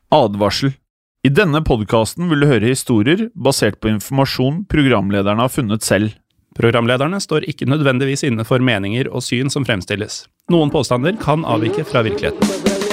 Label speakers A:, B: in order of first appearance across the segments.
A: Advarsel. I denne podcasten vil du høre historier basert på informasjon programlederne har funnet selv.
B: Programlederne står ikke nødvendigvis inne for meninger og syn som fremstilles. Noen påstander kan avvike fra virkeligheten.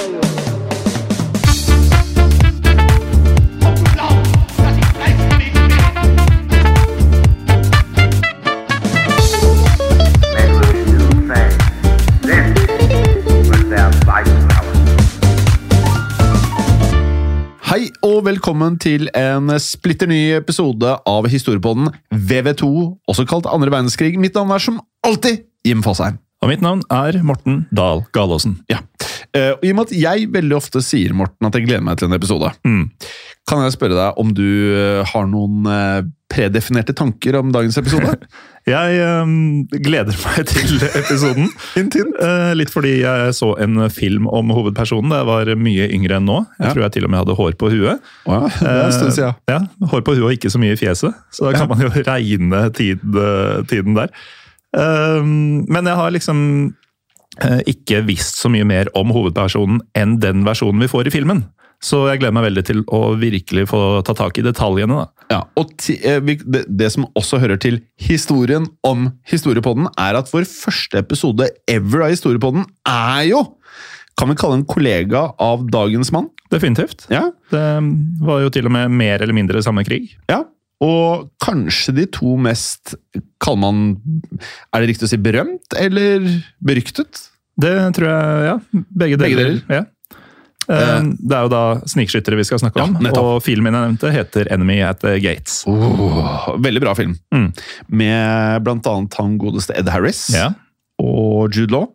C: Hei og velkommen til en splitter ny episode av Historiepodden VV2, også kalt andre verdenskrig. Mitt navn er som alltid Jim Fosheim.
B: Og mitt navn er Morten Dahl Galaasen.
C: Ja, og i og med at jeg veldig ofte sier, Morten, at jeg gleder meg til en episode, kan jeg spørre deg om du har noen predefinerte tanker om dagens episode?
B: Jeg gleder meg til episoden. Litt fordi jeg så en film om hovedpersonen. Jeg var mye yngre enn nå. Jeg tror jeg til og med hadde hår på huet.
C: Ja, det er en stund siden.
B: Ja, hår på huet og ikke så mye i fjeset. Så da kan man jo regne tiden der. Men jeg har liksom ikke visst så mye mer om hovedpersonen enn den versjonen vi får i filmen. Så jeg gleder meg veldig til å virkelig få ta tak i detaljene da.
C: Ja, og det som også hører til historien om Historiepodden er at vår første episode ever av Historiepodden er jo, kan vi kalle en kollega av dagens mann?
B: Definitivt.
C: Ja.
B: Det var jo til og med mer eller mindre samme krig.
C: Ja, og kanskje de to mest, kaller man, er det riktig å si berømt eller beryktet?
B: Det tror jeg, ja. Begge deler. Ja. Det er jo da snikskyttere vi skal snakke om, og filmen jeg nevnte heter Enemy at the Gates.
C: Veldig bra film. Med blant annet han godeste Ed Harris, og Jude Law,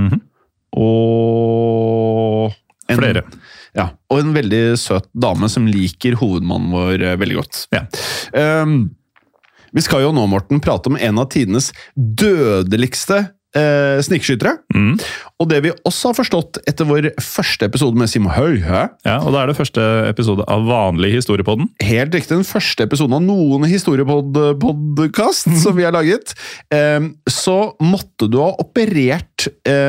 C: og
B: flere.
C: Ja, og en veldig søt dame som liker hovedmannen vår veldig godt.
B: Ja.
C: Vi skal jo nå, Morten, prate om en av tidenes dødeligste snikskyttere. Og det vi også har forstått etter vår første episode med Simon Høy.
B: Ja, og da er det første episode av vanlig Historiepodden.
C: Helt riktig, den første episoden av noen Historiepodcast som vi har laget. Så måtte du ha operert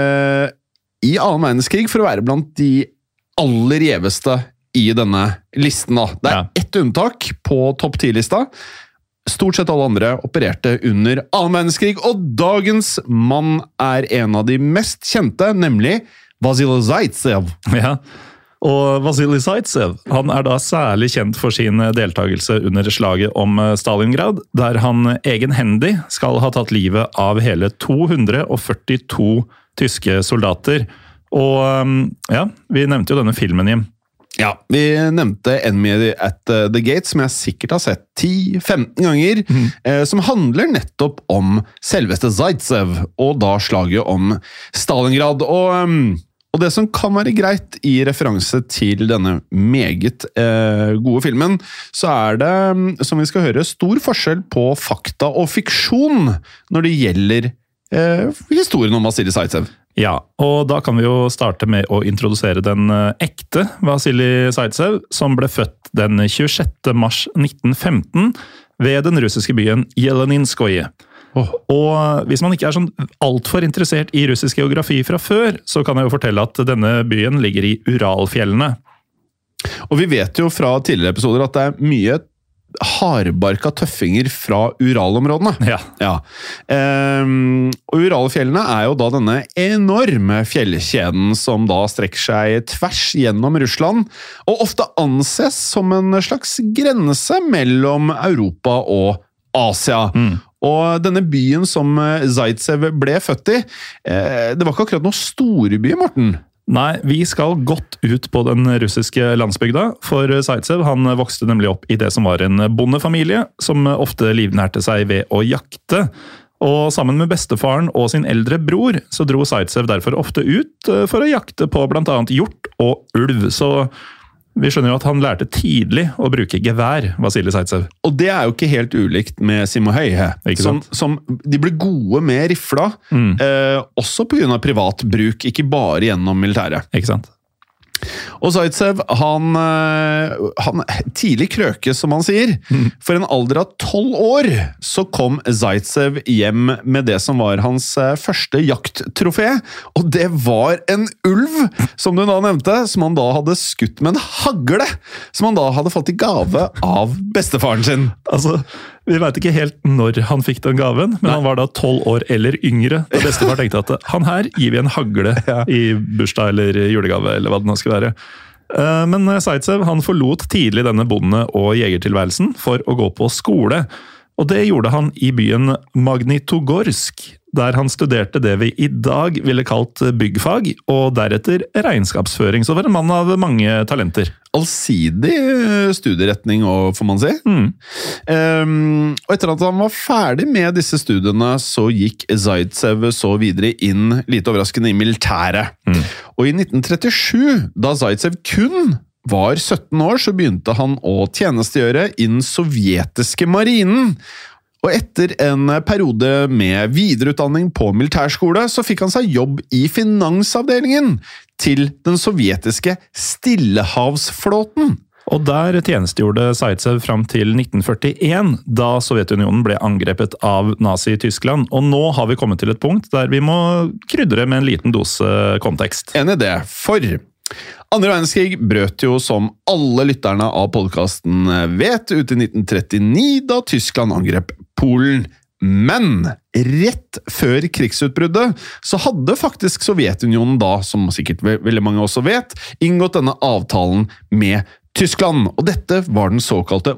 C: i annen verdenskrig for å være blant de aller gjeveste i denne listen da. Det er ett unntak på topp 10-lista. Stort sett alle andre opererte under annen verdenskrig, og dagens mann er en av de mest kjente, nemlig Vasily Zaitsev.
B: Ja, og Vasily Zaitsev, han er da særlig kjent for sin deltakelse under slaget om Stalingrad, der han egenhendig skal ha tatt livet av hele 242 tyske soldater. Og ja, vi nevnte jo denne filmen, Jim.
C: Ja, vi nevnte Enemy at the Gates, som jeg sikkert har sett 10-15 ganger, som handler nettopp om selveste Zaitsev, og da slaget om Stalingrad. Og det som kan være greit i referanse til denne meget gode filmen, så er det, som vi skal høre, stor forskjell på fakta og fiksjon når det gjelder historien om Vasily Zaitsev.
B: Ja, og da kan vi jo starte med å introdusere den ekte Vasily Zaitsev, som ble født den 26. mars 1915 ved den russiske byen Jeleninskoye. Og hvis man ikke er sånn alt for interessert i russisk geografi fra før, så kan jeg jo fortelle at denne byen ligger i Uralfjellene.
C: Og vi vet jo fra tidligere episoder at det er mye hardbarka tøffinger fra Uralområdene.
B: Ja.
C: Og Uralfjellene er jo da denne enorme fjellkjeden som da strekker seg tvers gjennom Russland, og ofte anses som en slags grense mellom Europa og Asia. Og denne byen som Zaitsev ble født i, det var ikke akkurat noen store by, Morten.
B: Nei, vi skal godt ut på den russiske landsbygda, for Zaitsev han vokste nemlig opp i det som var en bondefamilie, som ofte livnærte seg ved å jakte. Og sammen med bestefaren og sin eldre bror, så dro Zaitsev derfor ofte ut for å jakte på blant annet hjort og ulv. Så vi skjønner jo at han lærte tidlig å bruke gevær, Vasily Zaitsev.
C: Og det er jo ikke helt ulikt med Simon Høy, som de ble gode med rifla, også på grunn av privat bruk, ikke bare gjennom militæret.
B: Ikke sant?
C: Og Zaitsev, han tidlig krøke, som han sier. For en alder av 12 år så kom Zaitsev hjem med det som var hans første jakttrofé, og det var en ulv, som du da nevnte, som han da hadde skutt med en hagle, som han da hadde fått i gave av bestefaren sin.
B: Altså, vi vet ikke helt når han fikk den gaven, men han var da 12 år eller yngre, da bestefar tenkte at han her gir vi en hagle i bursdag eller julegave, eller hva det nå skal være. Men Zaitsev, han forlot tidlig denne bonde- og jegertilværelsen for å gå på skole, og det gjorde han i byen Magnitogorsk, der han studerte det vi i dag ville kalt byggfag, og deretter regnskapsføring, så var en mann av mange talenter.
C: Allsidig studieretning, får man si. Og etter at han var ferdig med disse studiene, så gikk Zaitsev så videre inn, litt overraskende, i militæret. Og i 1937, da Zaitsev kun var 17 år, så begynte han å tjenestegjøre i den sovjetiske marinen. Og etter en periode med videreutdanning på militærskole, så fikk han seg jobb i finansavdelingen til den sovjetiske Stillehavsflåten.
B: Og der tjenestegjorde Zaitsev fram til 1941, da Sovjetunionen ble angrepet av Nazi-Tyskland. Og nå har vi kommet til et punkt der vi må krydre med en liten dose kontekst.
C: Enig i det, for andre verdenskrig brøt jo, som alle lytterne av podcasten vet, ut i 1939, da Tyskland angrep Polen. Men rett før krigsutbruddet så hadde faktisk Sovjetunionen da, som sikkert veldig mange også vet, inngått denne avtalen med Tyskland, og dette var den såkalte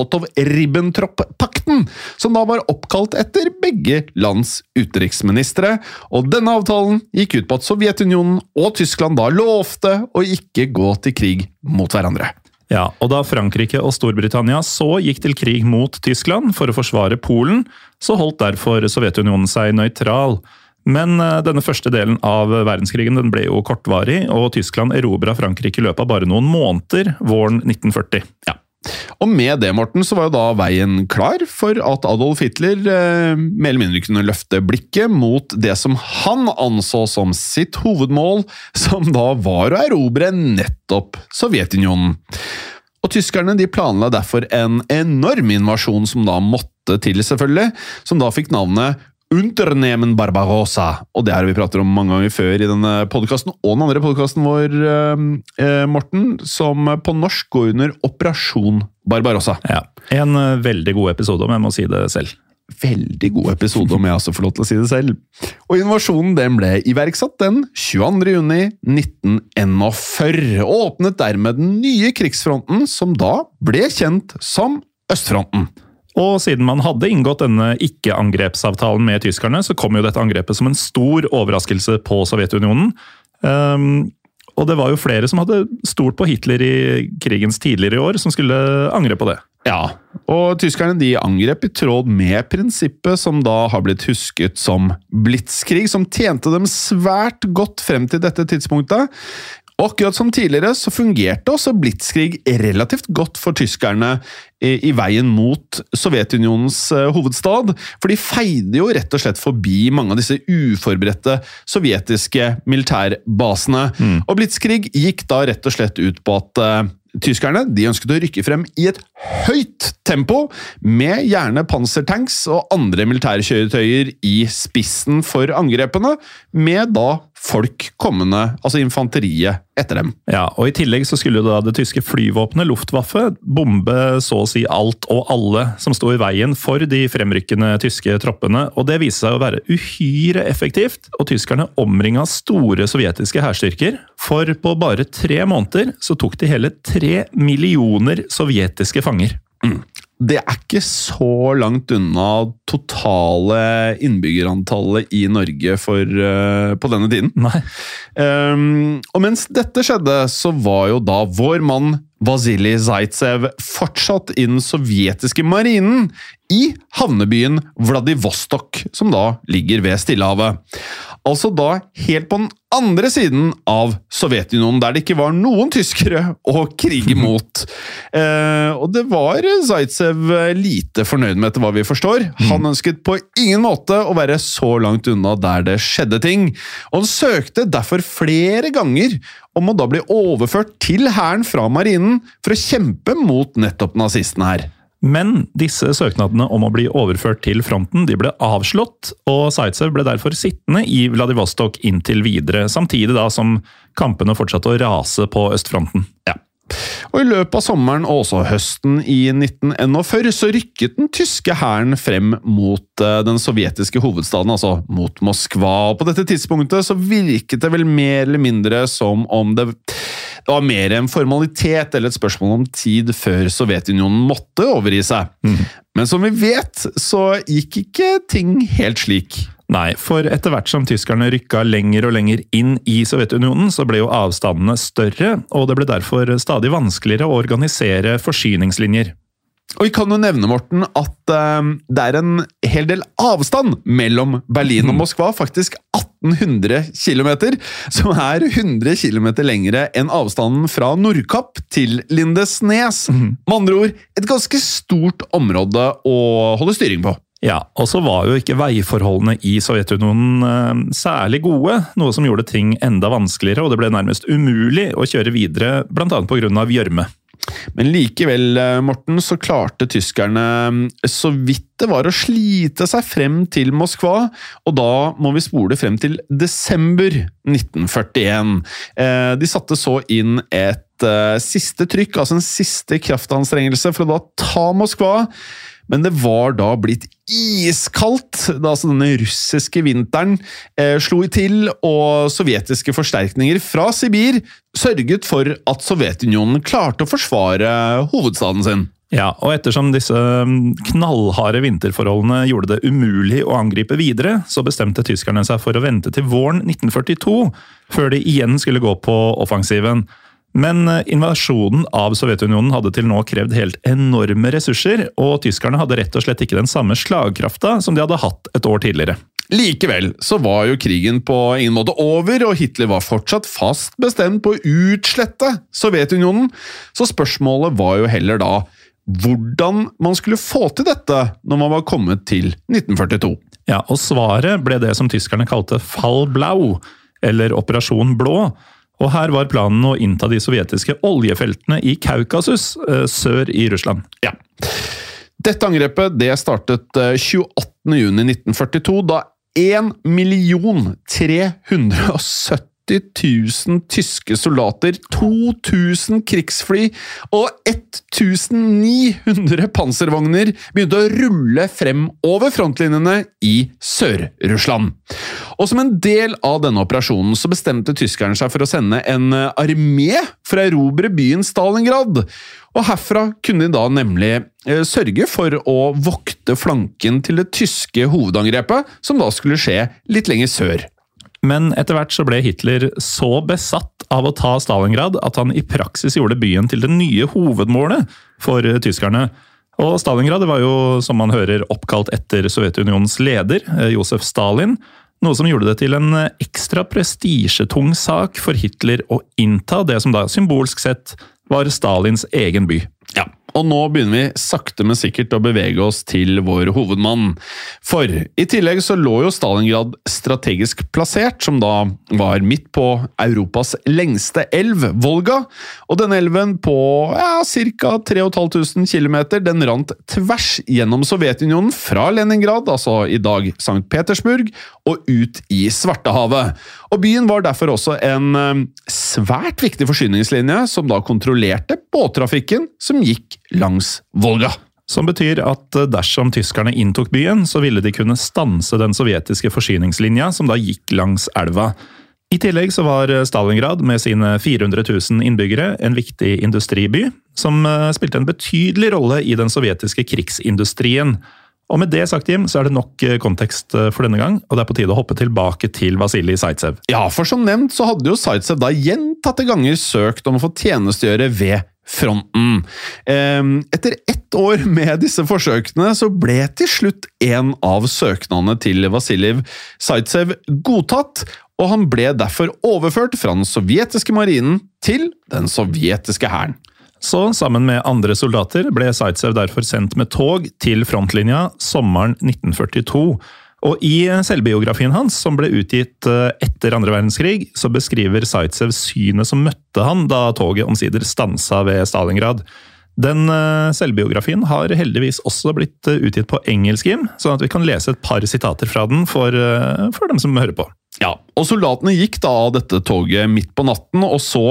C: Molotov-Ribbentrop-pakten, som da var oppkalt etter begge lands utenriksministre, og denne avtalen gikk ut på at Sovjetunionen og Tyskland da lovte å ikke gå til krig mot hverandre.
B: Ja, og da Frankrike og Storbritannia så gikk til krig mot Tyskland for å forsvare Polen, så holdt derfor Sovjetunionen seg nøytral. Men denne første delen av verdenskrigen den ble jo kortvarig, og Tyskland erobret Frankrike i løpet av bare noen måneder våren 1940.
C: Ja. Og med det, Morten, så var jo da veien klar for at Adolf Hitler mer eller mindre kunne løfte blikket mot det som han anså som sitt hovedmål, som da var å erobre nettopp Sovjetunionen. Og tyskerne de planla derfor en enorm invasjon som da måtte til, selvfølgelig, som da fikk navnet Unternehmen Barbarossa, og det har vi pratet om mange ganger før i denne podcasten, og den andre podcasten vår, Morten, som på norsk går under Operasjon Barbarossa.
B: Ja, en veldig god episode, om jeg må si det selv.
C: Veldig god episode, om jeg også får lov til å si det selv. Og invasjonen den ble iverksatt den 22. juni 1941, og åpnet dermed den nye krigsfronten, som da ble kjent som Østfronten.
B: Og siden man hadde inngått denne ikke-angrepsavtalen med tyskerne, så kom jo dette angrepet som en stor overraskelse på Sovjetunionen. Og det var jo flere som hadde stolt på Hitler i krigens tidligere år, som skulle angre på det.
C: Ja, og tyskerne de angrep i tråd med prinsippet som da har blitt husket som blitzkrig, som tjente dem svært godt frem til dette tidspunktet. Og akkurat som tidligere så fungerte også blitzkrig relativt godt for tyskerne i veien mot Sovjetunionens hovedstad, for de feide jo rett og slett forbi mange av disse uforberedte sovjetiske militærbasene. Og blitzkrig gikk da rett og slett ut på at tyskerne de ønsket å rykke frem i et høyt tempo, med gjerne pansertanks og andre militærkjøretøyer i spissen for angrepene, med da folk kommende, altså infanteriet, etter dem.
B: Ja, og i tillegg så skulle da det tyske flyvåpenet Luftwaffe bombe så å si alt og alle som stod i veien for de fremrykkende tyske troppene, og det viste seg å være uhyre effektivt, og tyskerne omringet store sovjetiske hærstyrker, for på bare 3 måneder så tok de hele 3 millioner sovjetiske fanger.
C: Det er ikke så langt unna totale innbyggerantallet i Norge på denne tiden.
B: Nei.
C: Og mens dette skjedde, så var jo da vår mann Vasilij Zaitsev fortsatt i den sovjetiske marinen i havnebyen Vladivostok, som da ligger ved Stillehavet. altså da helt på den andre siden av Sovjetunionen, der det ikke var noen tyskere å krige mot. Og det var Zaitsev lite fornøyd med, etter hva vi forstår. Han ønsket på ingen måte å være så langt unna der det skjedde ting, og han søkte derfor flere ganger om å da bli overført til hæren fra marinen for å kjempe mot nettopp nazistene her.
B: Men disse søknadene om å bli overført til fronten de ble avslått, og Zaitsev ble derfor sittende i Vladivostok inntil videre, samtidig da som kampene fortsatte å rase på østfronten.
C: Ja. Og i løpet av sommeren og også høsten i 1941 så rykket den tyske hæren frem mot den sovjetiske hovedstaden, altså mot Moskva. Og på dette tidspunktet så virket det vel mer eller mindre som om det var mer en formalitet eller et spørsmål om tid før Sovjetunionen måtte overgi seg. Men som vi vet, så gikk ikke ting helt slik.
B: Nei, for etter hvert som tyskerne rykket lenger og lenger inn i Sovjetunionen, så ble jo avstandene større, og det ble derfor stadig vanskeligere å organisere forsyningslinjer.
C: Og vi kan jo nevne, Morten, at det er en hel del avstand mellom Berlin og Moskva, faktisk 1800 kilometer, som er 100 kilometer lengre enn avstanden fra Nordkapp til Lindesnes. Med andre ord, et ganske stort område å holde styring på.
B: Ja, og så var jo ikke veiforholdene i Sovjetunionen særlig gode, noe som gjorde ting enda vanskeligere, og det ble nærmest umulig å kjøre videre, blant annet på grunn av gjørme.
C: Men likevel, Morten, så klarte tyskerne så vidt det var å slite seg frem til Moskva, og da må vi spole frem til desember 1941. De satte så inn et siste trykk, altså en siste kraftanstrengelse for å da ta Moskva, men det var da blitt iskaldt da altså denne russiske vinteren slo i til, og sovjetiske forsterkninger fra Sibir sørget for at Sovjetunionen klarte å forsvare hovedstaden sin.
B: Ja, og ettersom disse knallharde vinterforholdene gjorde det umulig å angripe videre, så bestemte tyskerne seg for å vente til våren 1942, før de igjen skulle gå på offensiven. Men invasjonen av Sovjetunionen hadde til nå krevd helt enorme ressurser, og tyskerne hadde rett og slett ikke den samme slagkrafta som de hadde hatt et år tidligere.
C: Likevel så var jo krigen på ingen måte over, og Hitler var fortsatt fast bestemt på å utslette Sovjetunionen, så spørsmålet var jo heller da hvordan man skulle få til dette når man var kommet til 1942.
B: Ja, og svaret ble det som tyskerne kalte Fall Blau, eller Operasjon Blå. Og her var planen å innta de sovjetiske oljefeltene i Kaukasus, sør i Russland.
C: Ja. Dette angrepet det startet 28. juni 1942, da 1.370.000 tyske soldater, 2000 krigsfly og 1900 panservogner begynte å rulle frem over frontlinjene i Sør-Russland. Og som en del av denne operasjonen så bestemte tyskerne seg for å sende en armé for å erobre byen Stalingrad. Og herfra kunne de da nemlig sørge for å vokte flanken til det tyske hovedangrepet, som da skulle skje litt lenger sør.
B: Men etter hvert så ble Hitler så besatt av å ta Stalingrad at han i praksis gjorde byen til det nye hovedmålet for tyskerne. Og Stalingrad var jo, som man hører, oppkalt etter Sovjetunionens leder, Josef Stalin, noe som gjorde det til en ekstra prestisjetung sak for Hitler å innta det som da symbolsk sett var Stalins egen by.
C: Ja, og nå begynner vi sakte men sikkert å bevege oss til vår hovedmann. For i tillegg så lå jo Stalingrad strategisk plassert, som da var midt på Europas lengste elv, Volga. Og denne elven på ca. 3500 kilometer, den rant tvers gjennom Sovjetunionen fra Leningrad, altså i dag St. Petersburg, og ut i Svartehavet. Og byen var derfor også en svært viktig forsyningslinje, som da kontrollerte båttrafikken som gikk langs Volga.
B: Som betyr at dersom tyskerne inntok byen, så ville de kunne stanse den sovjetiske forsyningslinja som da gikk langs elva. I tillegg så var Stalingrad med sine 400 000 innbyggere en viktig industriby, som spilte en betydelig rolle i den sovjetiske krigsindustrien. Og med det sagt, Jim, så er det nok kontekst for denne gang, og det er på tide å hoppe tilbake til Vasilij Zaitsev.
C: Ja, for som nevnt så hadde jo Zaitsev da gjentatte ganger søkt om å få tjenestegjøre ved fronten. Etter 1 år med disse forsøkene så ble til slutt en av søknadene til Vasilij Zaitsev godtatt, og han ble derfor overført fra den sovjetiske marinen til den sovjetiske hæren.
B: Så sammen med andre soldater ble Zaitsev derfor sendt med tog til frontlinja sommeren 1942. Og i selvbiografien hans, som ble utgitt etter andre verdenskrig, så beskriver Zaitsev synet som møtte han da toget omsider stansa ved Stalingrad. Den selvbiografien har heldigvis også blitt utgitt på engelsk, sånn at vi kan lese et par sitater fra den for dem som hører på.
C: Ja, og soldatene gikk da av dette toget midt på natten og så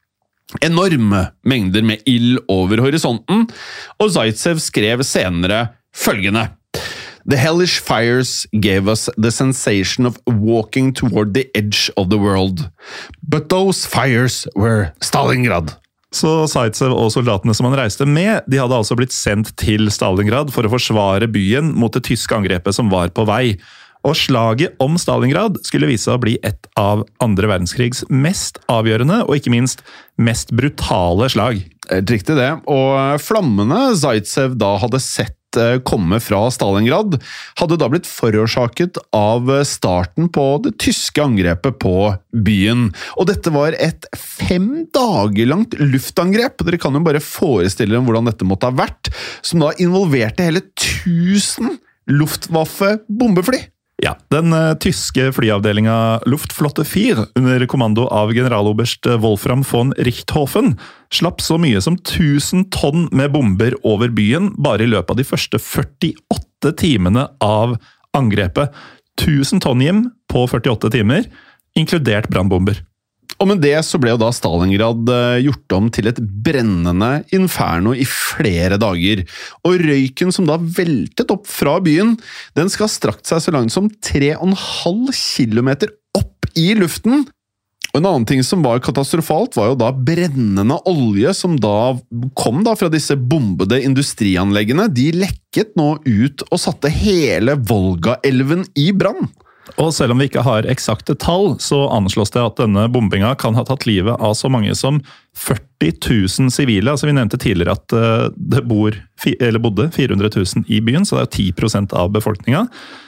C: enorme mengder med ild over horisonten, og Zaitsev skrev senere følgende: The hellish fires gave us the sensation of walking toward the edge of the world. But those fires were Stalingrad.
B: Så Zaitsev og soldatene som han reiste med, de hadde altså blitt sendt til Stalingrad for å forsvare byen mot det tyske angrepet som var på vei. Og slaget om Stalingrad skulle vise seg å bli et av andre verdenskrigs mest avgjørende og ikke minst mest brutale slag.
C: Riktig det, og flammene Zaitsev da hadde sett komme fra Stalingrad, hadde da blitt forårsaket av starten på det tyske angrepet på byen. Og dette var et 5 dager langt luftangrep, dere kan jo bare forestille dere hvordan dette måtte ha vært, som da involverte hele 1000 Luftwaffe-bombefly.
B: Ja, den tyske flyavdelinga Luftflotte 4 under kommando av generaloberst Wolfram von Richthofen slapp så mye som 1000 tonn med bomber over byen bare i løpet av de første 48 timene av angrepet. 1000 tonn hjem på 48 timer, inkludert brannbomber.
C: Og med det så ble jo da Stalingrad gjort om til et brennende inferno i flere dager. Og røyken som da veltet opp fra byen, den skal ha strakt seg så langt som 3,5 kilometer opp i luften. Og en annen ting som var katastrofalt var jo da brennende olje som da kom da fra disse bombede industrianleggene. De lekket nå ut og satte hele Volga-elven i brann.
B: Og selv om vi ikke har eksakte tall, så anslås det at denne bombinga kan ha tatt livet av så mange som 40 000 sivile. Altså vi nevnte tidligere at det bodde 400 000 i byen, så det er 10% av befolkninga.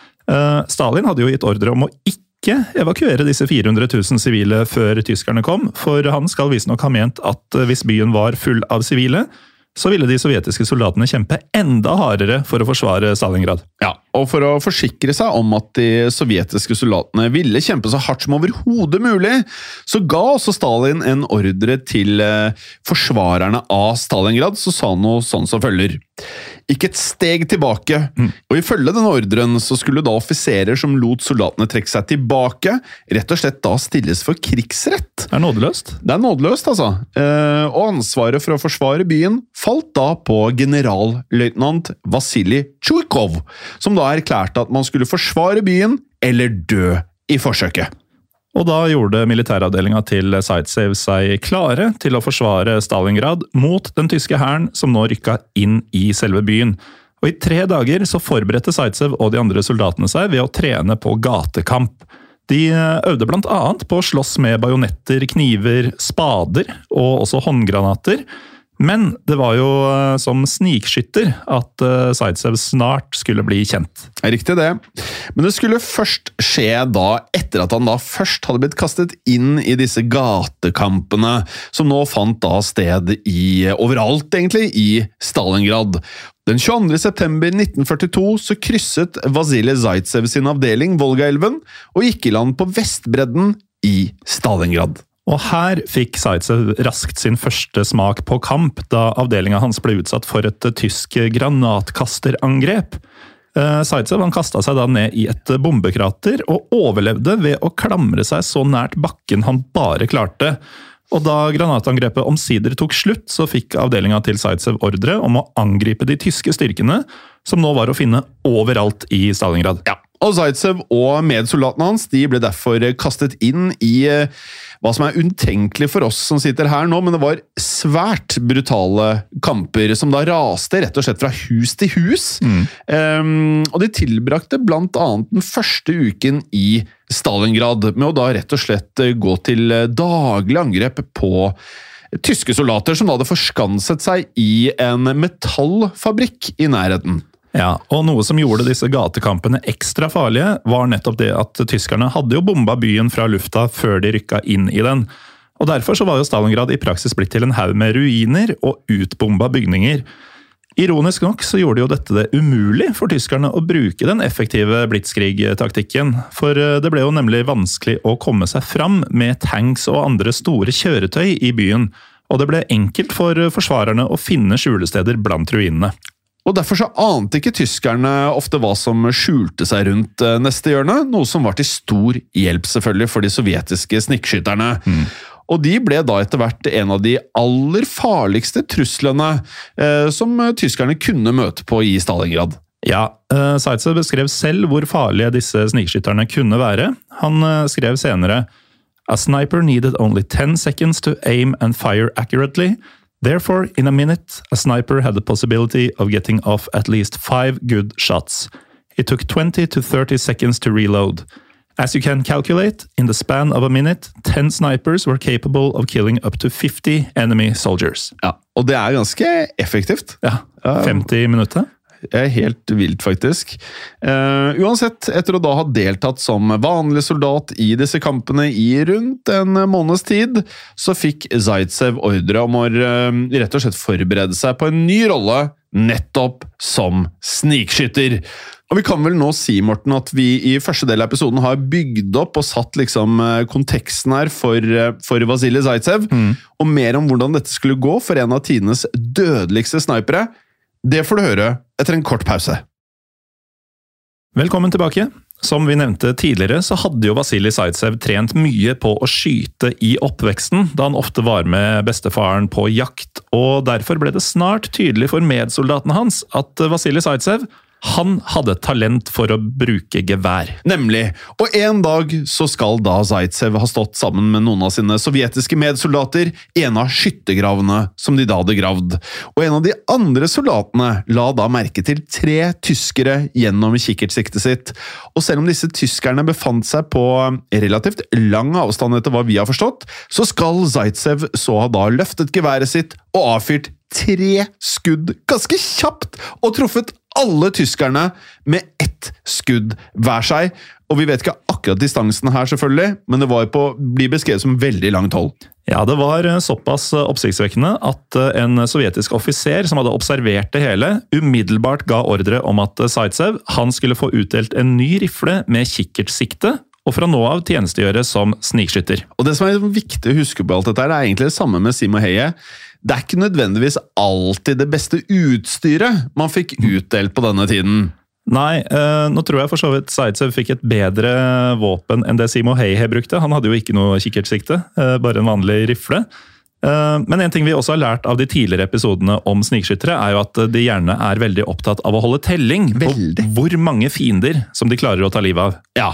B: Stalin hadde jo gitt ordre om å ikke evakuere disse 400 000 sivile før tyskerne kom, for han skal visstnok ha ment at hvis byen var full av sivile, så ville de sovjetiske soldatene kjempe enda hardere for å forsvare Stalingrad.
C: Ja, og for å forsikre seg om at de sovjetiske soldatene ville kjempe så hardt som overhodet mulig, så ga også Stalin en ordre til forsvarerne av Stalingrad, så sa han noe sånn som følger: ikke et steg tilbake. Og ifølge denne ordren så skulle da offiserer som lot soldatene trekke seg tilbake, rett og slett da stilles for krigsrett.
B: Det er nådeløst.
C: Det er nådeløst, altså. Og ansvaret for å forsvare byen falt da på generalløytnant Vasilij Tjujkov, som da erklærte at man skulle forsvare byen eller dø i forsøket.
B: Og da gjorde militæravdelinga til Zaitsev seg klare til å forsvare Stalingrad mot den tyske hæren som nå rykka inn i selve byen. Og i 3 dager så forberedte Zaitsev og de andre soldatene seg ved å trene på gatekamp. De øvde blant annet på å slåss med bajonetter, kniver, spader og også håndgranater. Men det var jo som snikskytter at Zaitsev snart skulle bli kjent.
C: Riktig det. Men det skulle først skje da etter at han da først hadde blitt kastet inn i disse gatekampene, som nå fant da sted overalt egentlig i Stalingrad. Den 22. september 1942 så krysset Vasilij Zaitsev sin avdeling Volga-elven og gikk i land på Vestbredden i Stalingrad.
B: Og her fikk Zaitsev raskt sin første smak på kamp, da avdelinga hans ble utsatt for et tysk granatkasterangrep. Zaitsev kastet seg da ned i et bombekrater og overlevde ved å klamre seg så nært bakken han bare klarte. Og da granatangrepet omsider tok slutt, så fikk avdelinga til Zaitsev ordre om å angripe de tyske styrkene, som nå var å finne overalt i Stalingrad.
C: Ja, og Zaitsev og medsoldatene hans de ble derfor kastet inn i hva som er utenkelig for oss som sitter her nå, men det var svært brutale kamper som da raste rett og slett fra hus til hus. Og de tilbrakte blant annet den første uken i Stalingrad med å da rett og slett gå til daglig angrep på tyske soldater som hadde forskanset seg i en metallfabrikk i nærheten.
B: Ja, og noe som gjorde disse gatekampene ekstra farlige, var nettopp det at tyskerne hadde jo bomba byen fra lufta før de rykka inn i den. Og derfor så var jo Stalingrad i praksis blitt til en haug med ruiner og utbomba bygninger. Ironisk nok så gjorde jo dette det umulig for tyskerne å bruke den effektive blitzkrig-taktikken, for det ble jo nemlig vanskelig å komme seg fram med tanks og andre store kjøretøy i byen, og det ble enkelt for forsvarerne å finne skjulesteder blant ruinene.
C: Og derfor så ante ikke tyskerne ofte hva som skjulte seg rundt neste hjørne, noe som var til stor hjelp selvfølgelig for de sovjetiske snikskytterne. Og de ble da etter hvert en av de aller farligste truslene som tyskerne kunne møte på i Stalingrad.
B: Ja, Zaitsev beskrev selv hvor farlige disse snikskytterne kunne være. Han skrev senere: A sniper needed only 10 seconds to aim and fire accurately. Therefore, in a minute, a sniper had the possibility of getting off at least 5 good shots. It took 20 to 30 seconds to reload. As you can calculate, in the span of a minute, 10 snipers were capable of killing up to 50 enemy soldiers.
C: Ja, og det ganske effektivt.
B: Ja, 50 minutter.
C: Helt vilt, faktisk. Uansett, etter å da ha deltatt som vanlig soldat i disse kampene i rundt en måneds tid, så fikk Zaitsev ordre om å rett og slett forberede seg på en ny rolle, nettopp som snikskytter. Og vi kan vel nå si, Morten, at vi i første del av episoden har bygd opp og satt liksom konteksten her for Vasily Zaitsev, og mer om hvordan dette skulle gå for en av tidenes dødeligste snipere. Det får du høre etter en kort pause.
B: Velkommen tilbake. Som vi nevnte tidligere, så hadde jo Vasily Zaitsev trent mye på å skyte i oppveksten, da han ofte var med bestefaren på jakt, og derfor ble det snart tydelig for medsoldatene hans at Vasily Zaitsev, han hadde talent for å bruke gevær.
C: Nemlig. Og en dag så skal da Zaitsev ha stått sammen med noen av sine sovjetiske medsoldater i en av skyttergravene som de da hadde gravd. Og en av de andre soldatene la da merke til 3 tyskere gjennom kikkertsiktet sitt. Og selv om disse tyskerne befant seg på relativt lang avstand etter hva vi har forstått, så skal Zaitsev så ha da løftet geværet sitt og avfyrt 3 skudd ganske kjapt og truffet alle tyskerne med 1 skudd hver seg. Og vi vet ikke akkurat distansen her selvfølgelig, men det blir beskrevet som veldig langt hold.
B: Ja, det var såpass oppsiktsvekkende at en sovjetisk offiser som hadde observert det hele, umiddelbart ga ordre om at Zaitsev, han skulle få utdelt en ny rifle med kikkertsikte, og fra nå av tjenestegjøre som snikskytter.
C: Og det som viktig å huske på alt dette er egentlig det samme med Simoheie. Det ikke nødvendigvis alltid det beste utstyret man fikk utdelt på denne tiden.
B: Nei, nå tror jeg for så vidt Zaitsev fikk et bedre våpen enn det Simoheie brukte. Han hadde jo ikke noe kikkertsikte, bare en vanlig rifle. Men en ting vi også har lært av de tidligere episodene om snikskyttere er jo at de gjerne er veldig opptatt av å holde telling på hvor mange fiender som de klarer å ta livet av.
C: Ja,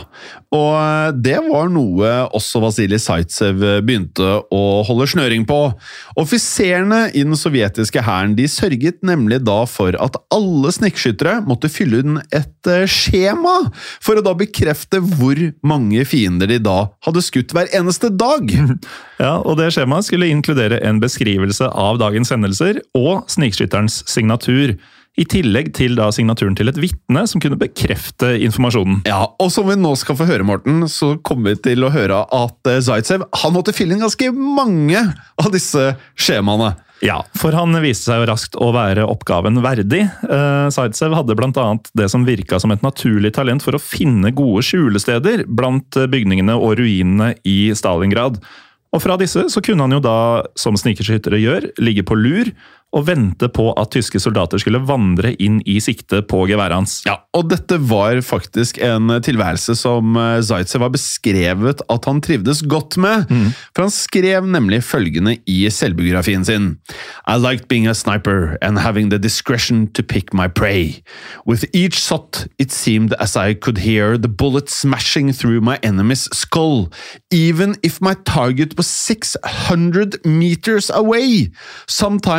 C: og det var noe også Vasily Zaitsev begynte å holde snøring på. Offiserene i den sovjetiske hæren, de sørget nemlig da for at alle snikskyttere måtte fylle inn et skjema for å da bekrefte hvor mange fiender de da hadde skutt hver eneste dag.
B: Ja, og det skjemaet skulle inkludere en beskrivelse av dagens hendelser og snikskytterens signatur, i tillegg til da signaturen til et vitne som kunne bekrefte informasjonen.
C: Ja, og som vi nå skal få høre, Morten, så kommer vi til å høre at Zaitsev, han måtte fylle inn ganske mange av disse skjemaene.
B: Ja, for han viste seg jo raskt å være oppgaven verdig. Zaitsev hadde blant annet det som virket som et naturlig talent for å finne gode skjulesteder blant bygningene og ruinene i Stalingrad. Og fra disse så kunne han jo da, som snikskyttere gjør, ligge på lur og vente på at tyske soldater skulle vandre inn i sikte på geværet hans.
C: Ja, og dette var faktisk en tilværelse som Zaitsev har beskrevet at han trivdes godt med, for han skrev nemlig følgende i selvbiografien sin. I liked being a sniper and having the discretion to pick my prey. With each shot, it seemed as I could hear the bullet smashing through my enemy's skull, even if my target was 600 meters away. Sometimes a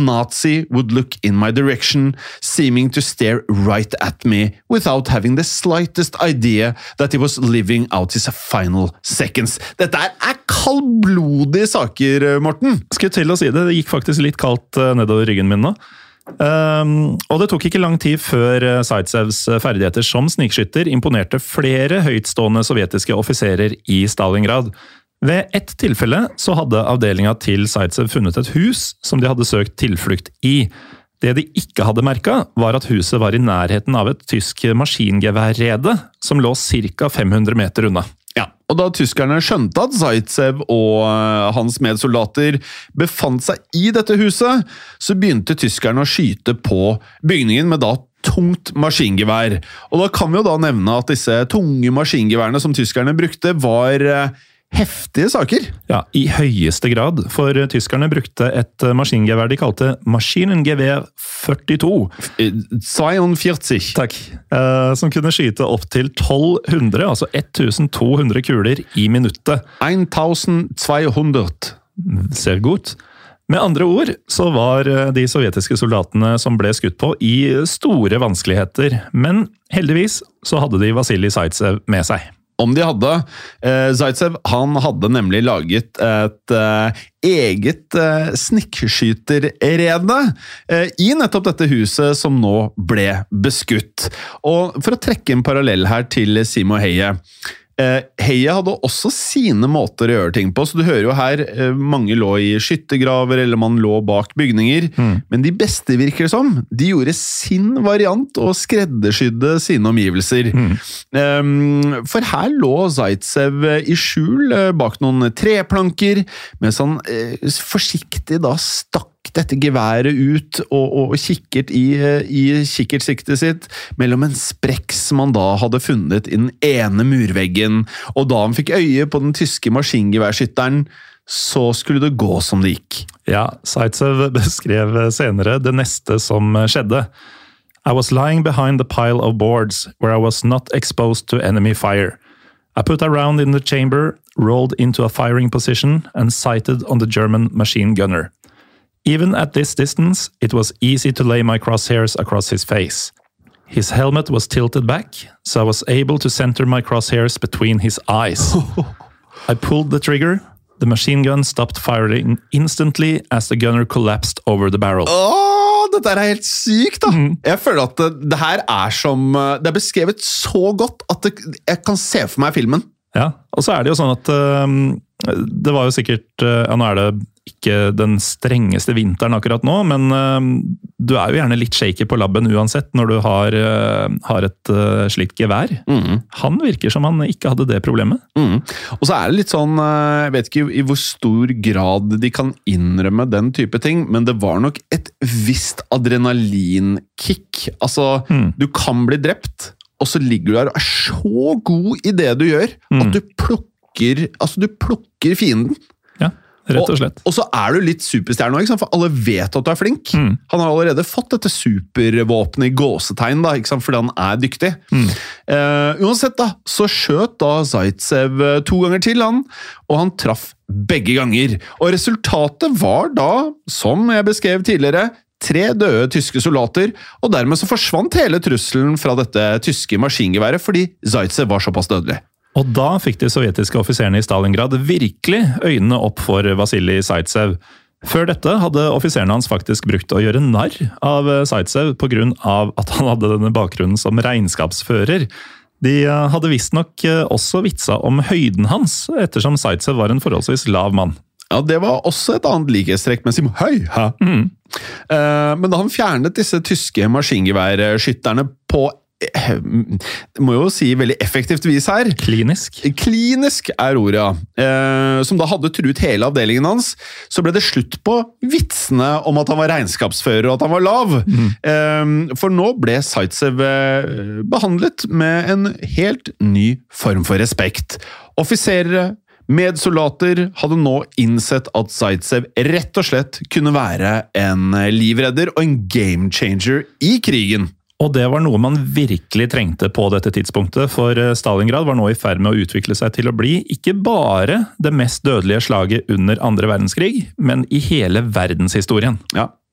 C: Nazi would look in my direction, seeming to stare right at me without having the slightest idea that he was living out his final seconds. Dette kaldblodige saker, Morten.
B: Skulle til å si det gikk faktisk litt kaldt nedover ryggen min nå. Og det tok ikke lang tid før Zaitsevs ferdigheter som snikskytter imponerte flere høytstående sovjetiske offiserer i Stalingrad. Ved ett tilfelle så hadde avdelinga til Zaitsev funnet et hus som de hadde søkt tilflukt i. Det de ikke hadde merket var at huset var i nærheten av et tysk maskingeværrede som lå ca. 500 meter unna.
C: Ja, og da tyskerne skjønte at Zaitsev og hans medsoldater befant seg i dette huset, så begynte tyskerne å skyte på bygningen med da tungt maskingevær. Og da kan vi jo da nevne at disse tunge maskingeværene som tyskerne brukte var heftige saker.
B: Ja, i høyeste grad, for tyskerne brukte et maskingevær de kalte Maschinengewehr 42.
C: 42.
B: Takk. Som kunne skyte opp til 1200, altså 1200 kuler i minuttet.
C: 1200.
B: Ser godt. Med andre ord så var de sovjetiske soldatene som ble skutt på i store vanskeligheter, men heldigvis så hadde de Vasilij Zaitsev med seg.
C: Om de hadde. Zaitsev, han hadde nemlig laget et eget snikskyterrede i nettopp dette huset som nå ble beskutt. Og for å trekke en parallell her til Simo Heie. Heie hadde også sine måter å gjøre ting på, så du hører jo her mange lå i skyttergraver eller man lå bak bygninger, men de beste virker det som, de gjorde sin variant og skreddersydde sine omgivelser. For her lå Zaitsev i skjul bak noen treplanker, mens han forsiktig da stakk dette geværet ut og kikkert i kikkertsiktet sitt mellom en sprekk som han da hadde funnet i den ene murveggen, og da han fikk øye på den tyske maskingeværskytteren, så skulle det gå som det gikk.
B: Ja, Zaitsev beskrev senere det neste som skjedde. I was lying behind the pile of boards where I was not exposed to enemy fire. I put a round in the chamber, rolled into a firing position and sighted on the German machine gunner. Even at this distance, it was easy to lay my crosshairs across his face. His helmet was tilted back, so I was able to center my crosshairs between his eyes. I pulled the trigger. The machine gun stopped firing instantly as the gunner collapsed over the barrel.
C: Dette helt sykt da! Jeg føler at det her som... Det beskrevet så godt at jeg kan se for meg filmen.
B: Ja, og så det jo sånn at det var jo sikkert... Ja, nå det ikke den strengeste vinteren akkurat nå, men du jo gjerne litt shaky på labben uansett når du har et slikt gevær. Han virker som han ikke hadde det problemet. Og så det litt sånn, jeg vet ikke i hvor stor grad de kan innrømme den type ting, men det var nok et visst adrenalinkick. Altså, du kan bli drept, og så ligger du der og så god i det du gjør, at du plukker fienden. Rett og slett.
C: Og så du litt superstjerne også, for alle vet at du flink. Han har allerede fått dette supervåpenet i gåsetegn, da, ikke sant? Fordi han dyktig. Uansett da, så skjøt da Zaitsev 2 ganger til han, og han traff begge ganger. Og resultatet var da, som jeg beskrev tidligere, 3 døde tyske soldater, og dermed så forsvant hele trusselen fra dette tyske maskingeværet, fordi Zaitsev var såpass dødelig.
B: Og da fikk de sovjetiske offiserene i Stalingrad virkelig øynene opp for Vasilij Zaitsev. Før dette hadde offiserene hans faktisk brukt å gjøre narr av Zaitsev på grunn av at han hadde denne bakgrunnen som regnskapsfører. De hadde visstnok også vitsa om høyden hans, ettersom Zaitsev var en forholdsvis lav mann.
C: Ja, det var også et annet likhetstrekk med Simo Høy. Men da han fjernet disse tyske maskingeværskytterne på må jo si veldig effektivt vis her.
B: Klinisk.
C: Klinisk ordet, ja. Som da hadde truet hele avdelingen hans, så ble det slutt på vitsene om at han var regnskapsfører og at han var lav. For nå ble Zaitsev behandlet med en helt ny form for respekt. Offiserere, medsoldater hadde nå innsett at Zaitsev rett og slett kunne være en livredder og en game changer i krigen.
B: Og det var noe man virkelig trengte på dette tidspunktet, for Stalingrad var nå i ferd med å utvikle seg til å bli ikke bare det mest dødelige slaget under 2. verdenskrig, men i hele verdenshistorien.
C: Ja,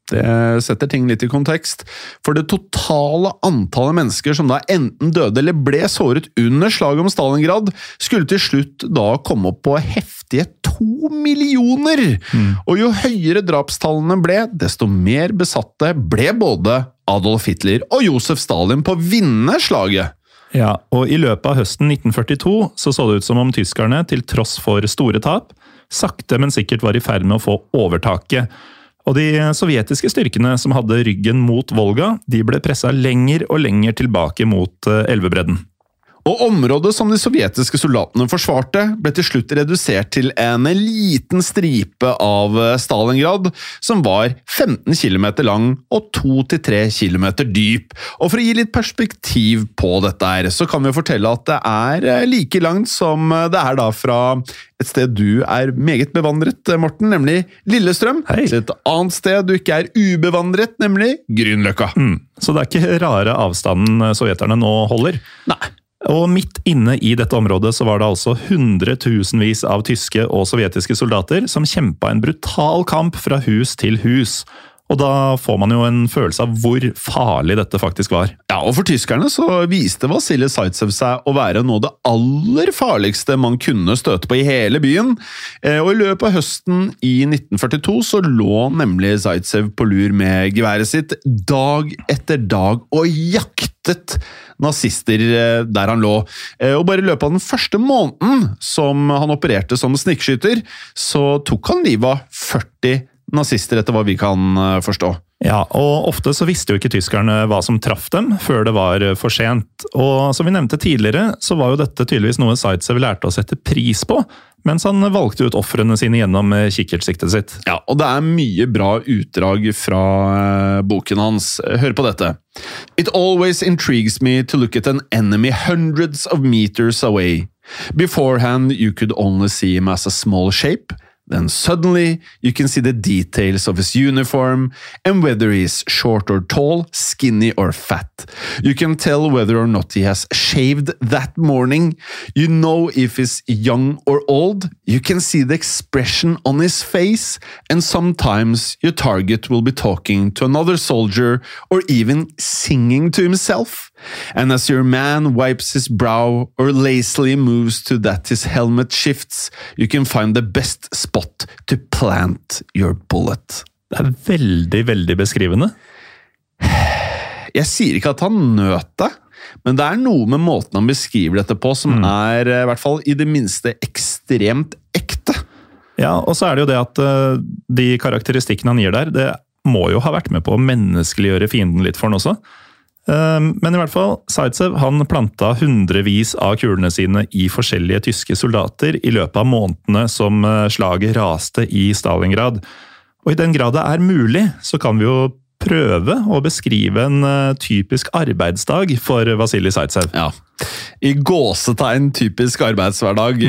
C: Det setter ting litt i kontekst, for det totale antallet mennesker som da enten døde eller ble såret under slaget om Stalingrad, skulle til slutt da komme opp på heftige 2 millioner. Og jo høyere drapstallene ble, desto mer besatte ble både Adolf Hitler og Josef Stalin på å vinne slaget.
B: Ja, og i løpet av høsten 1942 så det ut som om tyskerne, til tross for store tap, sakte men sikkert var i ferd med å få overtaket. Og de sovjetiske styrkene som hadde ryggen mot Volga, de ble presset lenger og lenger tilbake mot elvebredden.
C: Og området som de sovjetiske soldatene forsvarte, ble til slutt redusert til en liten stripe av Stalingrad, som var 15 kilometer lang og 2-3 kilometer dyp. Og for å gi litt perspektiv på dette her, så kan vi fortelle at det like langt som det da fra et sted du meget bevandret, Morten, nemlig Lillestrøm, til et annet sted du ikke ubevandret, nemlig Grünerløkka.
B: Så det ikke rare avstanden sovjeterne nå holder?
C: Nei.
B: Og midt inne i dette området så var det altså hundretusenvis av tyske og sovjetiske soldater som kjempet en brutal kamp fra hus til hus. Og da får man jo en følelse av hvor farlig dette faktisk var.
C: Ja, og for tyskerne så viste Vasilij Zaitsev seg å være noe av det aller farligste man kunne støte på i hele byen. Og i løpet av høsten i 1942 så lå nemlig Zaitsev på lur med geværet sitt dag etter dag og jaktet nazister der han lå. Og bare i løpet av den første måneden som han opererte som snikskytter, så tok han livet av 40 nazister etter hva vi kan forstå.
B: Ja, og ofte så visste jo ikke tyskerne hva som traff dem før det var for sent. Og som vi nevnte tidligere, så var jo dette tydeligvis noe Zaitsev lærte å sette pris på, mens han valgte ut offrene sine gjennom kikkertsiktet sitt.
C: Ja, og det mye bra utdrag fra boken hans. Hør på dette. It always intrigues me to look at an enemy hundreds of meters away. Beforehand, you could only see him as a small shape. Then suddenly, you can see the details of his uniform and whether he's short or tall, skinny or fat. You can tell whether or not he has shaved that morning. You know if he's young or old. You can see the expression on his face. And sometimes your target will be talking to another soldier or even singing to himself. And as your man wipes his brow or lazily moves to that his helmet shifts, you can find the best spot to plant your bullet.
B: Det veldig, veldig beskrivende.
C: Jeg sier ikke at han nøt det, men det noe med måten han beskriver dette på som i hvert fall i det minste ekstremt ekte.
B: Ja, og så det jo det at de karakteristikkene han gir der, det må jo ha vært med på å menneskeliggjøre fienden litt for han også. Men i hvert fall, Zaitsev han planta hundrevis av kulene sine i forskjellige tyske soldater i løpet av månedene som slaget raste i Stalingrad. Og i den grad det mulig, så kan vi jo prøve å beskrive en typisk arbeidsdag for Vasilij Zaitsev.
C: Ja, i gåsetegn typisk arbeidshverdag.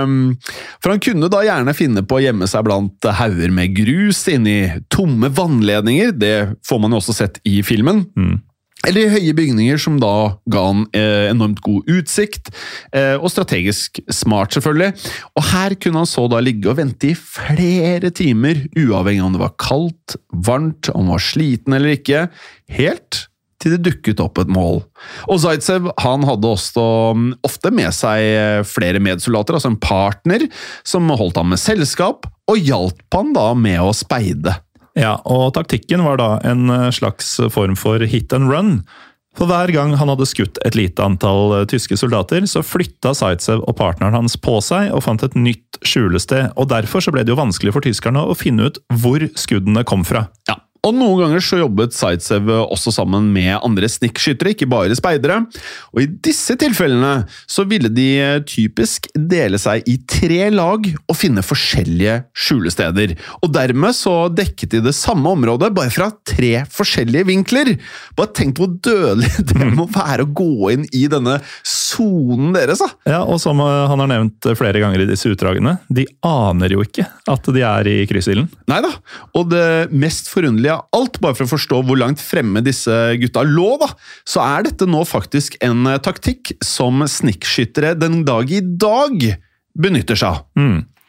C: For han kunne da gjerne finne på å gjemme seg blant hauger med grus inni tomme vannledninger. Det får man jo også sett i filmen. Eller høye bygninger som da ga han enormt god utsikt, og strategisk smart selvfølgelig. Og her kunne han så da ligge og vente i flere timer, uavhengig om det var kaldt, varmt, om han var sliten eller ikke, helt til det dukket opp et mål. Og Zaitsev, han hadde også ofte med seg flere medsoldater, altså en partner, som holdt ham med selskap, og hjalp han da med å speide.
B: Ja, og taktikken var da en slags form for hit and run. For hver gang han hadde skutt et lite antall tyske soldater, så flytta Zaitsev og partneren hans på seg og fant et nytt skjulested, og derfor så ble det jo vanskelig for tyskerne å finne ut hvor skuddene kom fra.
C: Ja. Og noen ganger så jobbet Zaitsev også sammen med andre snikskyttere, ikke bare speidere. Og i disse tilfellene så ville de typisk dele seg i 3 lag og finne forskjellige skjulesteder. Og dermed så dekket de det samme området, bare fra 3 forskjellige vinkler. Bare tenk hvor dødelig det må være å gå inn i denne zonen deres, da.
B: Ja, og som han har nevnt flere ganger i disse utdragene, de aner jo ikke at de i kryssilden.
C: Neida, og det mest forunderlige av alt, bare for å forstå hvor langt fremme disse gutta lå, da, så dette nå faktisk en taktikk som snikskyttere den dag i dag benytter seg av.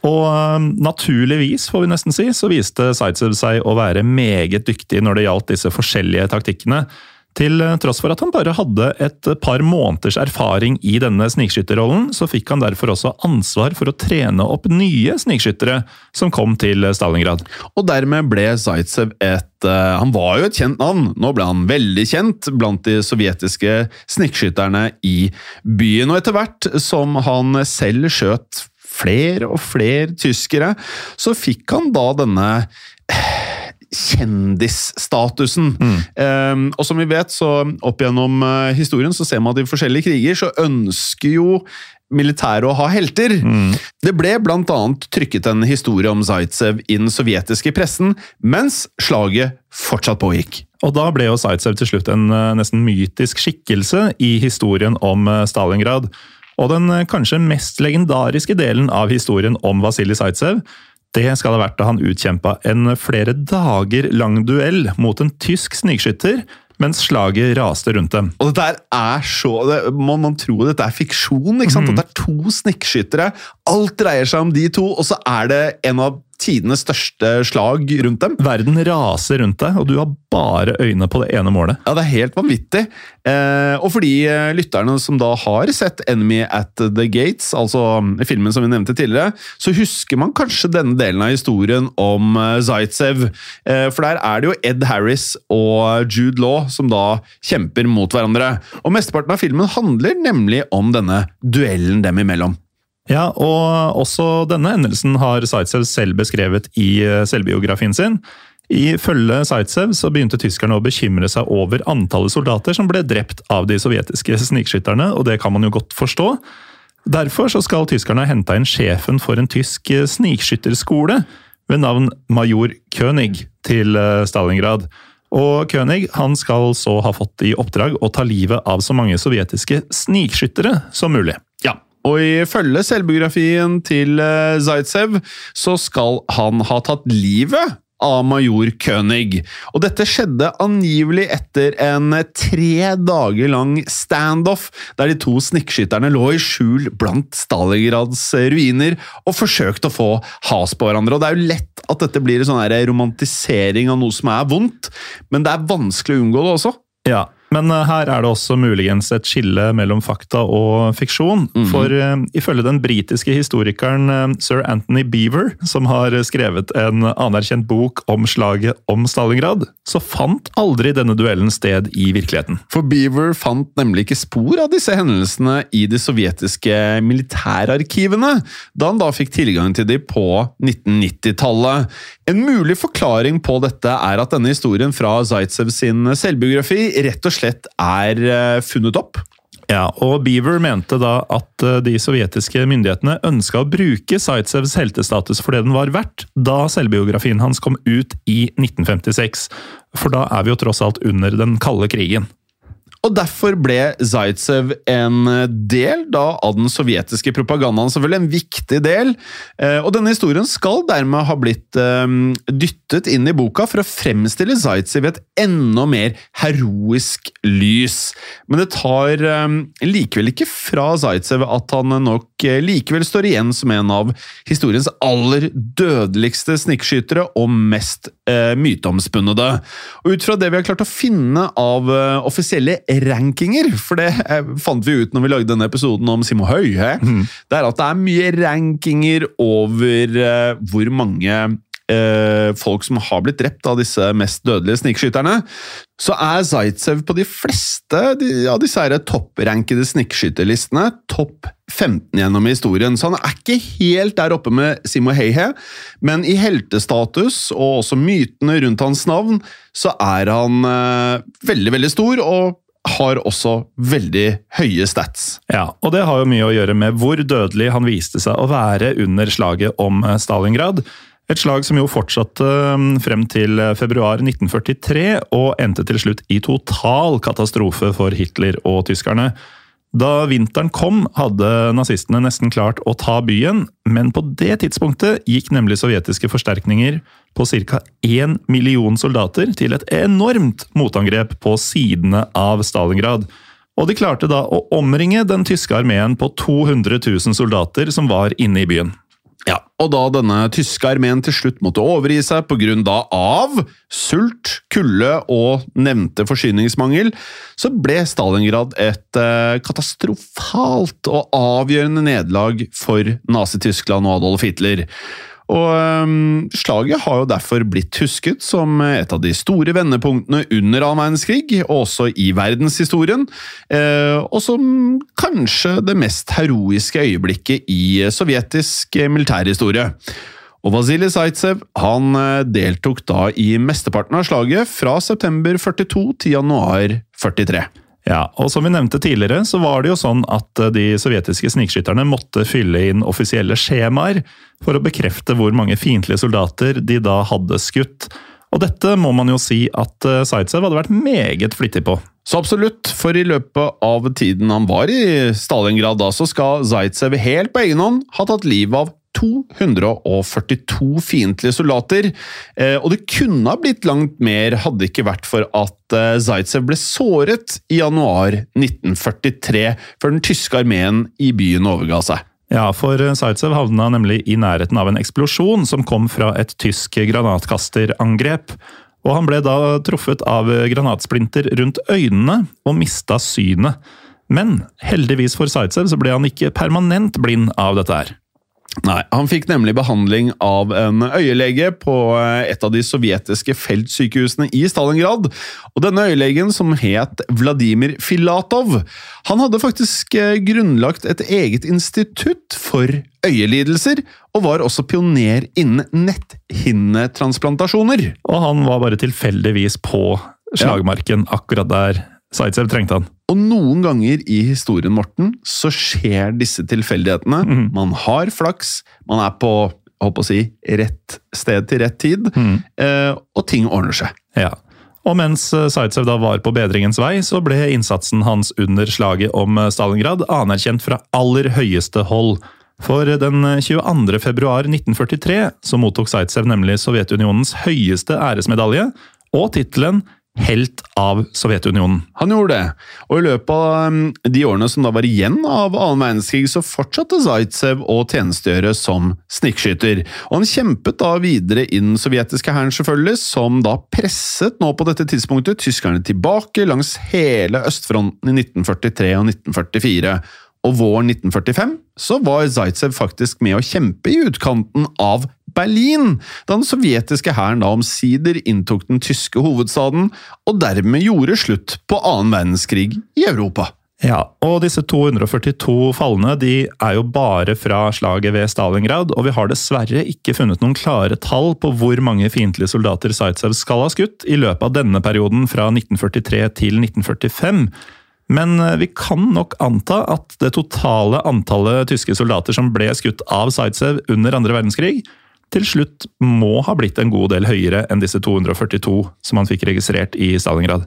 B: Og naturligvis, får vi nesten si, så viste Zaitsev seg å være meget dyktig når det gjaldt disse forskjellige taktikkene, til tross for at han bare hadde et par måneders erfaring i denne snikskytterrollen, så fikk han derfor også ansvar for å trene opp nye snikskyttere som kom til Stalingrad.
C: Og dermed ble Zaitsev han var jo et kjent navn. Nå ble han veldig kjent blant de sovjetiske snikskytterne i byen. Og etter hvert som han selv skjøt flere og flere tyskere, så fikk han da denne kjendisstatusen. Og som vi vet, så opp gjennom historien så ser man at i forskjellige kriger så ønsker jo militæret å ha helter. Det ble blant annet trykket en historie om Zaitsev i den sovjetiske pressen, mens slaget fortsatt pågikk.
B: Og da ble jo Zaitsev til slutt en nesten mytisk skikkelse i historien om Stalingrad. Og den kanskje mest legendariske delen av historien om Vasilij Zaitsev, det skal ha vært da han utkjempet en flere dager lang duell mot en tysk snikskytter, mens slaget raste rundt dem.
C: Og dette man tror dette fiksjon, ikke sant? At det er to snikskyttere, alt dreier seg om de to, og så er det en av tidenes største slag rundt dem.
B: Verden raser rundt deg, og du har bare øyne på det ene målet.
C: Ja, det er helt vanvittig. Og for de lytterne som da har sett Enemy at the Gates, altså filmen som vi nevnte tidligere, så husker man kanskje denne delen av historien om Zaitsev. For der er det jo Ed Harris og Jude Law som da kjemper mot hverandre. Og mesteparten av filmen handler nemlig om denne duellen dem imellom.
B: Ja, og også denne endelsen har Zaitsev selv beskrevet i selvbiografien sin. Ifølge Zaitsev så begynte tyskerne å bekymre seg over antallet soldater som ble drept av de sovjetiske snikskytterne, og det kan man jo godt forstå. Derfor så skal tyskerne hente inn sjefen for en tysk snikskytterskole ved navn Major König til Stalingrad. Og König han skal så ha fått i oppdrag å ta livet av så mange sovjetiske snikskyttere som mulig.
C: Ja. Og ifølge selvbiografien til Zaitsev så skal han ha tatt livet av major König. Og dette skjedde angivelig etter en 3 dager lang standoff, der de to snikskytterne lå i skjul blant Stalingrads ruiner og forsøkte å få has på hverandre. Og det er jo lett at dette blir en sånn romantisering av noe som er vondt, men det er vanskelig å unngå det også.
B: Ja, men her er det også muligens et skille mellom fakta og fiksjon, for ifølge den britiske historikeren Sir Anthony Beevor, som har skrevet en anerkjent bok om slaget om Stalingrad, så fant aldri denne duellen sted i virkeligheten.
C: For Beevor fant nemlig ikke spor av disse hendelsene i de sovjetiske militærarkivene, da han da fikk tilgang til de på 1990-tallet. En mulig forklaring på dette er at denne historien fra Zaitsev sin selvbiografi rett og slett er funnet opp.
B: Ja, og Beevor mente da at de sovjetiske myndighetene ønsket å bruke Zaitsevs heltestatus for det den var verdt, da selvbiografien hans kom ut i 1956. For da er vi jo tross alt under den kalde krigen.
C: Og derfor ble Zaitsev en del da av den sovjetiske propagandaen, selvfølgelig en viktig del. Og denne historien skal dermed ha blitt dyttet inn i boka for å fremstille Zaitsev i et enda mer heroisk lys. Men det tar likevel ikke fra Zaitsev at han nok likevel står igjen som en av historiens aller dødeligste snikskyttere og mest myteomspunnede. Og ut fra det vi har klart å finne av offisielle rankinger, for det fant vi ut når vi lagde denne episoden om Simo Høy, det er at det er mye rankinger over hvor mange folk som har blitt drept av disse mest dødelige snikskytterne, så er Zaitsev på de fleste av disse topprankede snikskytterlistene topp 15 gjennom historien, så han er ikke helt der oppe med Simo Heihe, men i heltestatus og også mytene rundt hans navn, så er han veldig, veldig stor og har også veldig høye stats.
B: Ja, og det har jo mye å gjøre med hvor dødelig han viste seg å være under slaget om Stalingrad. Et slag som jo fortsatte frem til februar 1943 og endte til slutt i total katastrofe for Hitler og tyskerne. Da vinteren kom, hadde nazistene nesten klart å ta byen, men på det tidspunktet gikk nemlig sovjetiske forsterkninger på ca. 1 million soldater til et enormt motangrep på sidene av Stalingrad. Og de klarte da å omringe den tyske armeen på 200 000 soldater som var inne i byen.
C: Ja, og da denne tyske armeen til slutt måtte overgi seg på grunn da av sult, kulde og nevnte forsyningsmangel, så ble Stalingrad et katastrofalt og avgjørende nederlag for Nazi-Tyskland og Adolf Hitler. Og slaget har jo derfor blitt husket som et av de store vendepunktene under annen verdenskrig, og også i verdenshistorien, og som kanskje det mest heroiske øyeblikket i sovjetisk militærhistorie. Og Vasilij Zaitsev, han deltok da i mesteparten av slaget fra september 42 til januar 43.
B: Ja, og som vi nevnte tidligere, så var det jo sånn at de sovjetiske snikskytterne måtte fylle inn offisielle skjemaer for å bekrefte hvor mange fiendtlige soldater de da hadde skutt. Og dette må man jo si at Zaitsev hadde vært meget flittig på.
C: Så absolutt, for i løpet av tiden han var i Stalingrad da, så skal Zaitsev helt på egen hånd ha tatt livet av 242 fiendtlige soldater, og det kunne ha blitt langt mer hadde det ikke vært for at Zaitsev ble såret i januar 1943, før den tyske armeen i byen overga seg.
B: Ja, for Zaitsev havna nemlig i nærheten av en eksplosjon som kom fra et tysk granatkasterangrep, og han ble da truffet av granatsplinter rundt øynene og mistet synet. Men heldigvis for Zaitsev så ble han ikke permanent blind av dette her.
C: Nei, han fikk nemlig behandling av en øyelege på et av de sovjetiske feltsykehusene i Stalingrad, og denne øyelegen, som het Vladimir Filatov, han hadde faktisk grunnlagt et eget institutt for øyelidelser, og var også pioner innen netthinnetransplantasjoner.
B: Og han var bare tilfeldigvis på slagmarken akkurat der Zaitsev trengte han.
C: Og noen ganger i historien, Morten, så skjer disse tilfeldighetene. Man har flaks, man er på, jeg håper å si, rett sted til rett tid, og ting ordner seg.
B: Ja, og mens Zaitsev da var på bedringens vei, så ble innsatsen hans under slaget om Stalingrad anerkjent fra aller høyeste hold. For den 22. februar 1943 så mottok Zaitsev nemlig Sovjetunionens høyeste æresmedalje, og titelen helt av Sovjetunionen.
C: Han gjorde det, og i løpet av de årene som da var igjen av annen verdenskrig, så fortsatte Zaitsev å tjenestegjøre som snikskytter. Og han kjempet da videre i den sovjetiske hæren selvfølgelig, som da presset nå på dette tidspunktet tyskerne tilbake langs hele østfronten i 1943 og 1944. Og våren 1945 så var Zaitsev faktisk med å kjempe i utkanten av Berlin, da den sovjetiske hæren da omsider inntok den tyske hovedstaden, og dermed gjorde slutt på annen verdenskrig i Europa.
B: Ja, og disse 242 fallene, de er jo bare fra slaget ved Stalingrad, og vi har dessverre ikke funnet noen klare tall på hvor mange fiendtlige soldater Zaitsev skal ha skutt i løpet av denne perioden fra 1943 til 1945. Men vi kan nok anta at det totale antallet tyske soldater som ble skutt av Zaitsev under andre verdenskrig, til slutt må ha blitt en god del høyere enn disse 242 som han fikk registrert i Stalingrad.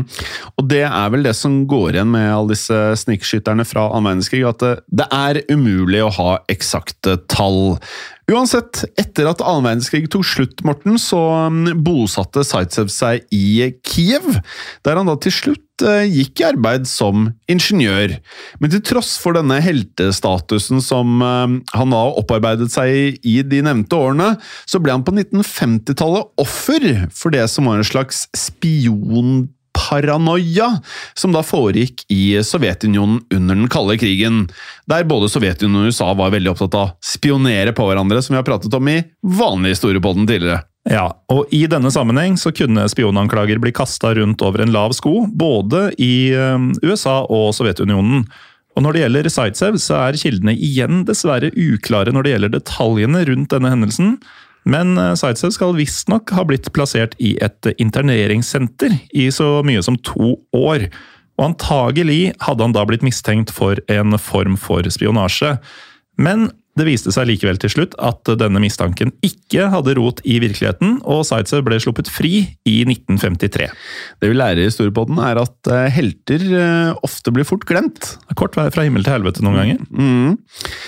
C: Og det er vel det som går igjen med alle disse snikskytterne fra annen verdenskrig, at det er umulig å ha eksakte tall. Uansett, etter at annen verdenskrig tok slutt, Morten, så bosatte Zaitsev seg i Kiev, der han da til slutt gikk i arbeid som ingeniør. Men til tross for denne heltestatusen som han da opparbeidet seg i de nevnte årene, så ble han på 1950-tallet offer for det som var en slags spionparanoia som da foregikk i Sovjetunionen under den kalde krigen, der både Sovjetunionen og USA var veldig opptatt av å spionere på hverandre, som vi har pratet om i vanlig historie på den tidligere.
B: Ja, og i denne sammenheng så kunne spionanklager bli kastet rundt over en lav sko, både i USA og Sovjetunionen. Og når det gjelder Zaitsev, så er kildene igjen dessverre uklare når det gjelder detaljene rundt denne hendelsen, men Zaitsev skal visstnok ha blitt plassert i et interneringssenter i så mye som 2 år. Og antagelig hadde han da blitt mistenkt for en form for spionasje. Men det viste seg likevel til slutt at denne mistanken ikke hadde rot i virkeligheten, og Zaitsev ble sluppet fri i 1953.
C: Det vi lærer i historiepodden er at helter ofte blir fort glemt.
B: Kort vei fra himmel til helvete noen ganger.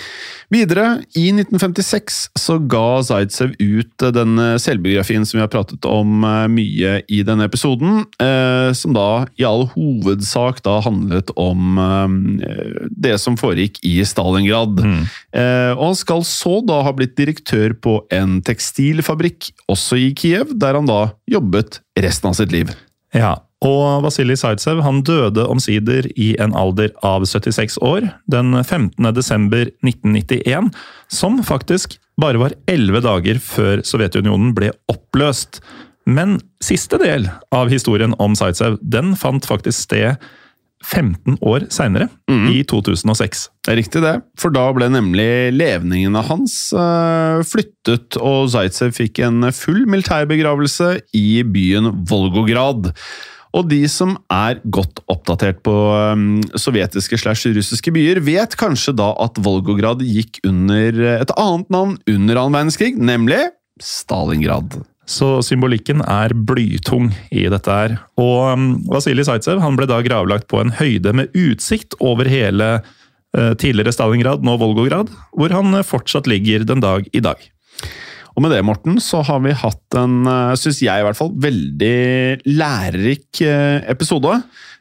C: Videre, i 1956 så ga Zaitsev ut den selvbiografien som vi har pratet om mye i denne episoden, som da i all hovedsak da handlet om det som foregikk i Stalingrad. Og han skal så da ha blitt direktør på en tekstilfabrikk, også i Kiev, der han da jobbet resten av sitt liv.
B: Ja, og Vasilij Zaitsev han døde omsider i en alder av 76 år, den 15. desember 1991, som faktisk bare var 11 dager før Sovjetunionen ble oppløst. Men siste del av historien om Zaitsev, den fant faktisk sted 15 år senere, i 2006.
C: Det er riktig det, for da ble nemlig levningene hans flyttet, og Zaitsev fikk en full militærbegravelse i byen Volgograd. Og de som er godt oppdatert på sovjetiske/russiske byer, vet kanskje da at Volgograd gikk under et annet navn under annen verdenskrig, nemlig Stalingrad.
B: Så symbolikken er blytung i dette her. Og Vasilij Zaitsev han ble da gravlagt på en høyde med utsikt over hele tidligere Stalingrad, nå Volgograd, hvor han fortsatt ligger den dag i dag.
C: Og med det, Morten, så har vi hatt en, synes jeg i hvert fall, veldig lærerik episode.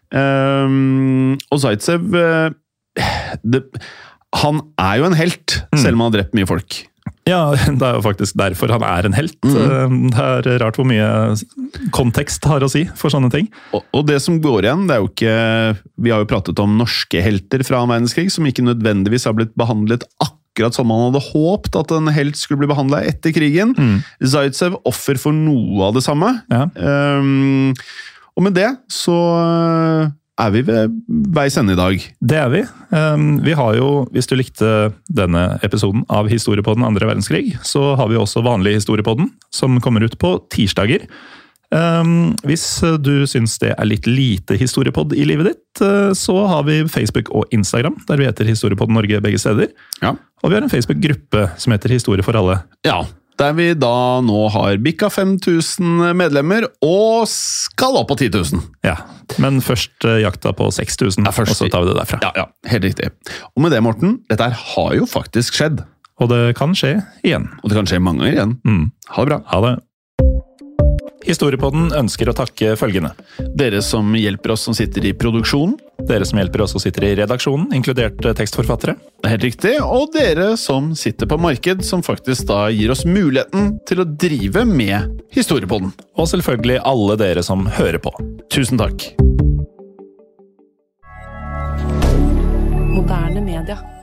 C: Og Zaitsev, han er jo en helt, selv om han har drept mye folk.
B: Ja, det er jo faktisk derfor han er en helt. Det er rart hvor mye kontekst har å si for sånne ting.
C: Og det som går igjen, det er jo ikke... Vi har jo pratet om norske helter fra annen verdenskrig, som ikke nødvendigvis har blitt behandlet akkurat som man hadde håpt at en helt skulle bli behandlet etter krigen. Zaitsev offer for noe av det samme. Ja. Og med det så er vi ved veis ende i dag. Det er vi. Vi har jo, hvis du likte denne episoden av Historiepodden andre verdenskrig, så har vi også vanlig Historiepodden, som kommer ut på tirsdager. Hvis du syns det er litt lite historiepodd i livet ditt, så har vi Facebook og Instagram, der vi heter Historiepodden Norge begge steder. Ja. Og vi har en Facebook-gruppe som heter Historie for alle. Ja, der vi da nå har bikka 5000 medlemmer, og skal opp på 10 000. Ja, men først jakta på 6000, og så tar vi det derfra. Ja, helt riktig. Og med det, Morten, dette har jo faktisk skjedd. Og det kan skje igjen. Og det kan skje mange ganger igjen. Ha det bra. Ha det. Historiepodden ønsker å takke følgende. Dere som hjelper oss som sitter i produksjonen. Dere som hjelper oss som sitter i redaksjonen, inkludert tekstforfattere. Det er helt riktig. Og dere som sitter på marked, som faktisk da gir oss muligheten til å drive med Historiepodden. Og selvfølgelig alle dere som hører på. Tusen takk. Moderne media.